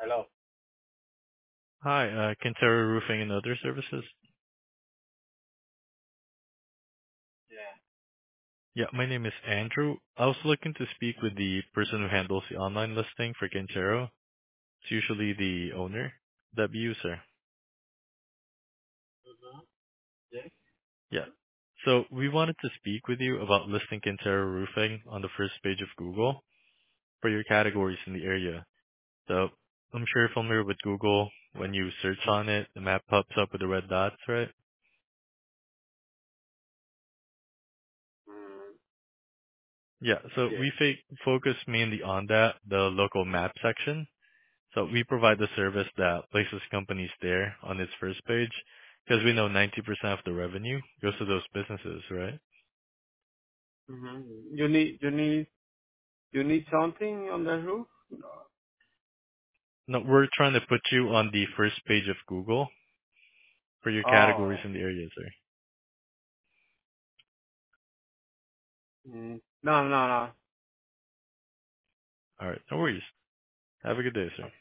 Hello. Hi, Quintero Roofing and Other Services. Yeah. Yeah, my name is Andrew. I was looking to speak with the person who handles the online listing for Quintero. It's usually the owner. That be you, sir. Mm-hmm. Yes. Yeah. So we wanted to speak with you about listing Quintero Roofing on the first page of Google for your categories in the area. So I'm sure you're familiar with Google. When you search on it, the map pops up with the red dots, right? Mm, Yeah, so yes. we focus mainly on that, the local map section. So we provide the service that places companies there on its first page because we know 90% of the revenue goes to those businesses, right? Mm-hmm. You need something on the roof? No, we're trying to put you on the first page of Google for your categories Oh. in the area, sir. No, no, All right, no worries. Have a good day, sir. no.